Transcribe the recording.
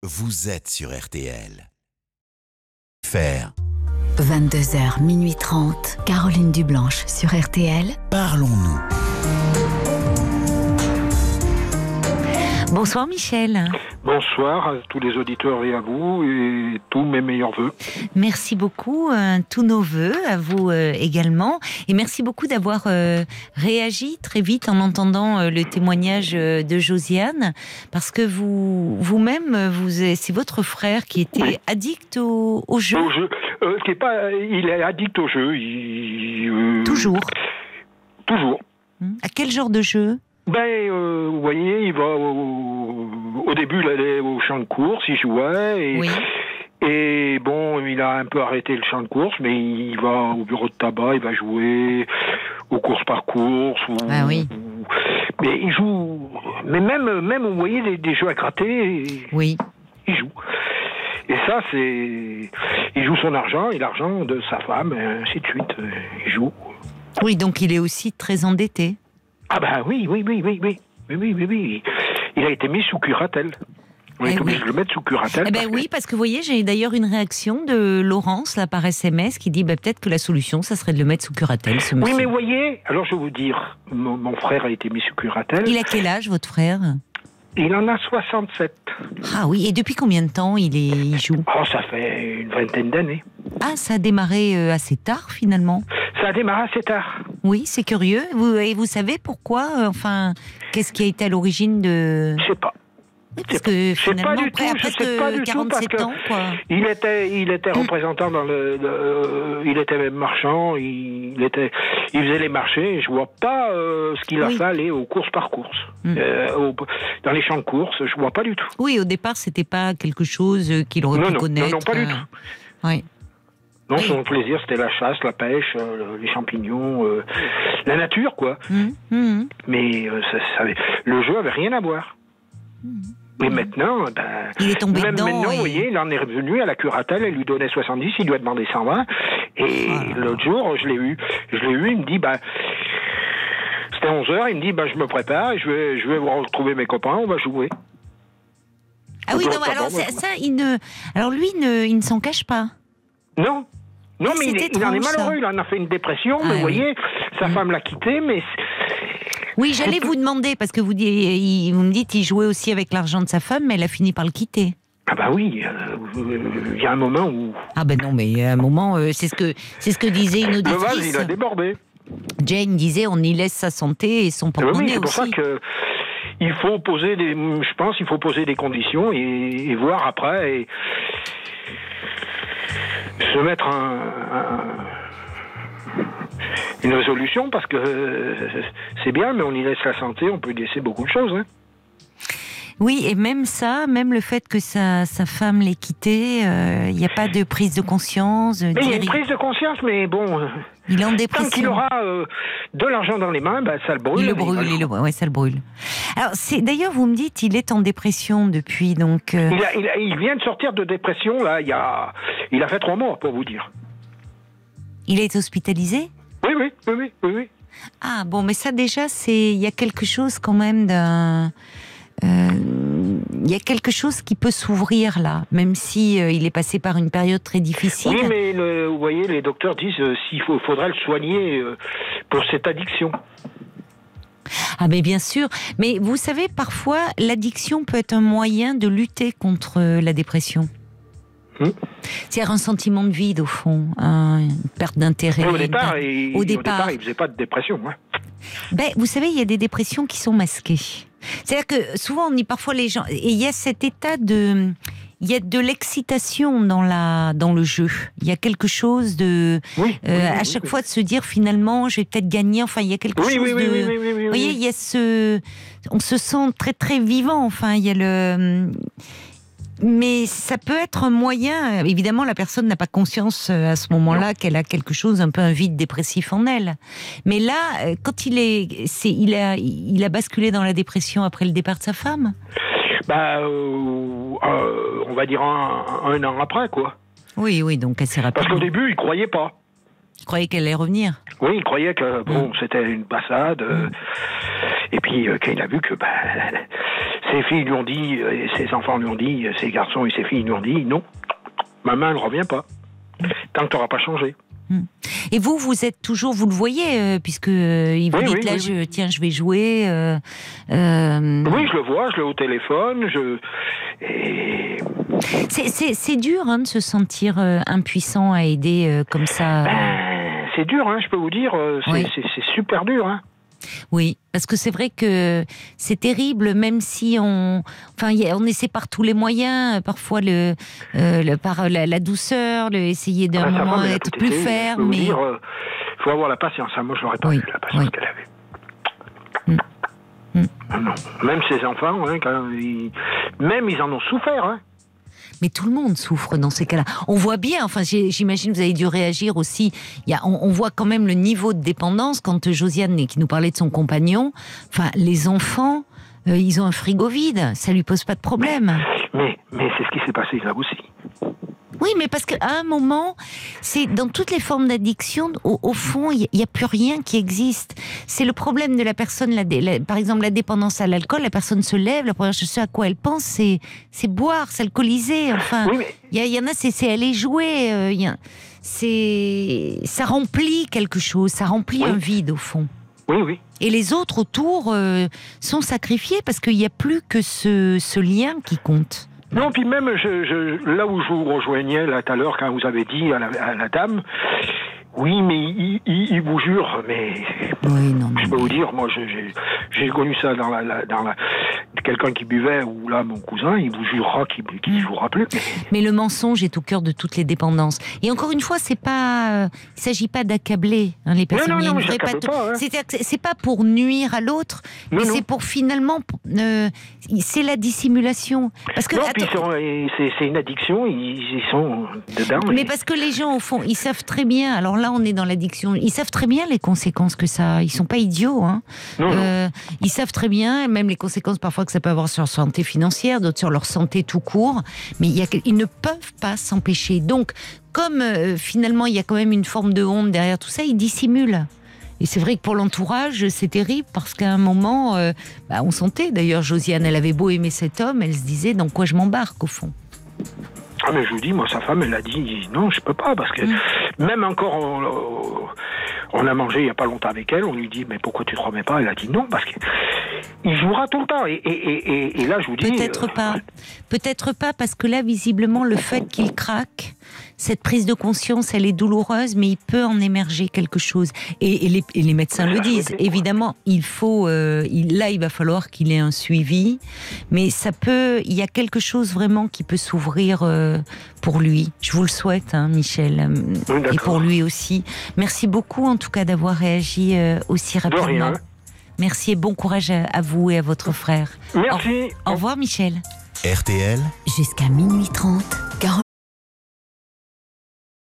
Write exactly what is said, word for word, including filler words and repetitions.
vous êtes sur R T L. Faire. vingt-deux heures, minuit trente, Caroline Dublanche sur R T L. Parlons-nous. Bonsoir Michel. Bonsoir à tous les auditeurs et à vous et tous mes meilleurs vœux. Merci beaucoup, euh, tous nos vœux, à vous euh, également. Et merci beaucoup d'avoir euh, réagi très vite en entendant euh, le témoignage euh, de Josiane, parce que vous, vous-même, vous, c'est votre frère qui était oui. addict au, au jeu. Au jeu. Euh, qui est pas, il est addict au jeu. Il, euh, toujours. Toujours. À quel genre de jeu ? Ben, euh, vous voyez, il va au, au début, il allait au champ de course, il jouait, et, oui. et bon, il a un peu arrêté le champ de course, mais il va au bureau de tabac, il va jouer aux courses par course, ou, ah oui. ou, mais il joue, mais même, même vous voyez, des, des jeux à gratter, oui. il joue. Et ça, c'est, il joue son argent et l'argent de sa femme, et ainsi de suite, il joue. Oui, donc il est aussi très endetté. Ah ben oui, oui, oui, oui, oui, oui, oui, oui, oui. Il a été mis sous curatelle. On eh est obligé oui. de le mettre sous curatelle. Eh ben parce oui, que... parce que vous voyez, j'ai d'ailleurs une réaction de Laurence là par S M S qui dit bah, peut-être que la solution, ça serait de le mettre sous curatelle. Ce oui, mais vous voyez, alors je vais vous dire, mon, mon frère a été mis sous curatelle. Il a quel âge, votre frère ? Il en a soixante-sept. Ah oui, et depuis combien de temps il, est, il joue ? Oh, ça fait une vingtaine d'années. Ah, ça a démarré assez tard finalement. Ça a démarré assez tard. Oui, c'est curieux. Vous, et vous savez pourquoi ? Enfin, qu'est-ce qui a été à l'origine de... Je sais pas. Oui, parce que finalement, pas du après, tout, après je sais pas du quarante-sept tout ans, quoi. Il était, il était représentant dans le, le euh, il était même marchand, il, il était, il faisait les marchés. Et je vois pas euh, ce qu'il a oui. fait aller aux courses par course, mm. euh, au, dans les champs de course. Je vois pas du tout. Oui, au départ, c'était pas quelque chose qu'il aurait non, pu non, connaître. Non, non, pas du tout. Oui. Non, oui. son plaisir, c'était la chasse, la pêche, euh, les champignons, euh, la nature, quoi. Mmh, mmh. Mais euh, ça, ça avait, le jeu avait rien à voir. Mmh. Mais maintenant, ben, il est tombé même dedans. Maintenant, et... vous voyez, il en est revenu à la curatelle, elle lui donnait soixante-dix, il lui a demandé cent vingt. Et voilà. L'autre jour, je l'ai eu, je l'ai eu, il me dit, ben, c'était onze heures, il me dit, ben, je me prépare, et je vais, je vais retrouver mes copains, on va jouer. Ah oui, non, alors ça, ça, il ne, alors lui, il ne, il ne s'en cache pas. Non. Non, mais, mais il, étrange, il en est malheureux, ça. Il en a fait une dépression, ah, mais vous oui. voyez, sa mmh. femme l'a quitté, mais... Oui, j'allais vous demander, parce que vous, il, vous me dites qu'il jouait aussi avec l'argent de sa femme, mais elle a fini par le quitter. Ah bah oui, il euh, y a un moment où... Ah ben non, mais il y a un moment, euh, c'est, ce que, c'est ce que disait une auditrice. Le vase, il a débordé. Jane disait, on y laisse sa santé et son porte-monnaie oui, c'est pour aussi. ça que... Il faut poser des... Je pense qu'il faut poser des conditions et, et voir après... Et... se mettre un, un, une résolution, parce que c'est bien, mais on y laisse la santé, on peut y laisser beaucoup de choses. Hein. Oui, et même ça, même le fait que sa, sa femme l'ait quitté, il euh, n'y a pas de prise de conscience. Mais il y a une prise de conscience, mais bon... Euh, il est en dépression. Tant qu'il aura euh, de l'argent dans les mains, bah, ça le brûle. Il le brûle, il, il le... ouais, ça le brûle. Alors, c'est, d'ailleurs, vous me dites, il est en dépression depuis, donc... Euh... Il, a, il, a, il vient de sortir de dépression, là, il, y a, il a fait trois mois, pour vous dire. Il a été hospitalisé ? Oui, oui, oui, oui, oui, oui. Ah, bon, mais ça, déjà, c'est... il y a quelque chose, quand même, d'un... Euh, il y a quelque chose qui peut s'ouvrir là, même si euh, il est passé par une période très difficile. Oui, mais le, vous voyez, les docteurs disent euh, s'il faut, faudrait le soigner euh, pour cette addiction. Ah mais bien sûr, mais vous savez, parfois l'addiction peut être un moyen de lutter contre euh, la dépression. Hum. C'est-à-dire un sentiment de vide au fond, hein, une perte d'intérêt. Au départ, per... il, au, au départ... départ, il faisait pas de dépression. Hein. Ben, vous savez, il y a des dépressions qui sont masquées. C'est-à-dire que souvent, on dit parfois les gens, et il y a cet état de, il y a de l'excitation dans la, dans le jeu. Il y a quelque chose de, oui, euh, oui, à oui, chaque oui. fois de se dire finalement, je vais peut-être gagner. Enfin, il y a quelque oui, chose oui, de, oui, oui, oui, oui, oui, vous voyez, il y a ce, on se sent très très vivant. Enfin, il y a le. Mais ça peut être un moyen, évidemment la personne n'a pas conscience à ce moment-là non. qu'elle a quelque chose, un peu un vide dépressif en elle. Mais là, quand il est, c'est, il a, il a basculé dans la dépression après le départ de sa femme. Bah, euh, euh, on va dire un, un an après, quoi. Oui, oui, donc assez rapidement. Parce qu'au début, il croyait pas. Il croyait qu'elle allait revenir. Oui, il croyait que bon, mmh. c'était une passade. Euh, mmh. Et puis, euh, quand il a vu que bah, ses filles lui ont dit, et ses enfants lui ont dit, ses garçons et ses filles lui ont dit, non, maman, elle ne revient pas, tant que tu n'auras pas changé. Et vous, vous êtes toujours, vous le voyez, euh, puisque euh, il vous oui, dit oui, là, oui, je, oui. tiens, je vais jouer. Euh, euh... Oui, je le vois, je l'ai au téléphone. Je... Et... C'est, c'est, c'est dur hein, de se sentir euh, impuissant à aider euh, comme ça. Ben, c'est dur, hein, je peux vous dire. C'est, oui. c'est, c'est super dur. Hein. Oui, parce que c'est vrai que c'est terrible, même si on, enfin, y a, on essaie par tous les moyens, parfois le, euh, le par la, la douceur, le, essayer d'un ah, moment femme, être plus été, ferme. Mais il euh, faut avoir la patience. Hein. Moi, je l'aurais pas oui. eu la patience oui. qu'elle avait. Mm. Mm. Non, même ses enfants, hein, quand ils... même ils en ont souffert. Hein. Mais tout le monde souffre dans ces cas-là. On voit bien, enfin j'imagine que vous avez dû réagir aussi, il y a, on, on voit quand même le niveau de dépendance quand Josiane, qui nous parlait de son compagnon, enfin les enfants, euh, ils ont un frigo vide, ça lui pose pas de problème. Mais, mais c'est ce qui s'est passé là aussi. Oui, mais parce qu'à un moment, c'est dans toutes les formes d'addiction, au, au fond, il n'y a, a plus rien qui existe. C'est le problème de la personne, la, la, par exemple la dépendance à l'alcool, la personne se lève, la première chose ce à quoi elle pense, c'est, c'est boire, s'alcooliser, enfin, il oui, mais... y, y en a, c'est, c'est aller jouer, euh, y a, c'est, ça remplit quelque chose, ça remplit oui. un vide au fond. Oui, oui. Et les autres autour euh, sont sacrifiés parce qu'il n'y a plus que ce, ce lien qui compte. Non, puis même je, je, là où je vous rejoignais là tout à l'heure quand vous avez dit à la, à la dame, oui, mais il, il, il vous jure, mais oui, non, je peux mais... vous dire, moi j'ai, j'ai connu ça dans la, la, dans la quelqu'un qui buvait ou là mon cousin, il vous jurera qu'il ne jouera plus. Mais... mais le mensonge est au cœur de toutes les dépendances. Et encore une fois, c'est pas, euh, il s'agit pas d'accabler hein, les personnes. Non, non, non, il pas t- pas, hein. c'est, c'est pas pour nuire à l'autre, non, mais non. c'est pour finalement, euh, c'est la dissimulation. Parce que non, attends, puis ils sont, c'est, c'est une addiction, ils, ils sont dedans. Mais et... parce que les gens au fond, ils savent très bien. Alors là, on est dans l'addiction. Ils savent très bien les conséquences que ça a. Ils sont pas idiots. Hein. Non, euh, non. Ils savent très bien, même les conséquences parfois que ça peut avoir sur leur santé financière, d'autres sur leur santé tout court. Mais il y a, ils ne peuvent pas s'empêcher. Donc, comme euh, finalement, il y a quand même une forme de honte derrière tout ça, ils dissimulent. Et c'est vrai que pour l'entourage, c'est terrible parce qu'à un moment, euh, bah, on sentait. D'ailleurs, Josiane, elle avait beau aimer cet homme, elle se disait dans quoi je m'embarque au fond. Ah mais je vous dis, moi sa femme, elle a dit non, je peux pas parce que mmh. même encore, on, on a mangé il y a pas longtemps avec elle, on lui dit mais pourquoi tu te remets pas? Elle a dit non parce que il jouera tout le temps et, et, et, et là je vous dis peut-être euh, pas, peut-être pas parce que là visiblement le fait qu'il craque, cette prise de conscience, elle est douloureuse, mais il peut en émerger quelque chose. Et, et, les, et les médecins le disent. Évidemment, il faut, euh, il, là, il va falloir qu'il ait un suivi, mais ça peut, il y a quelque chose vraiment qui peut s'ouvrir euh, pour lui. Je vous le souhaite, hein, Michel, oui, et pour lui aussi. Merci beaucoup, en tout cas, d'avoir réagi euh, aussi rapidement. De rien. Merci et bon courage à, à vous et à votre frère. Merci. Au, au revoir, Michel. R T L. Jusqu'à minuit trente.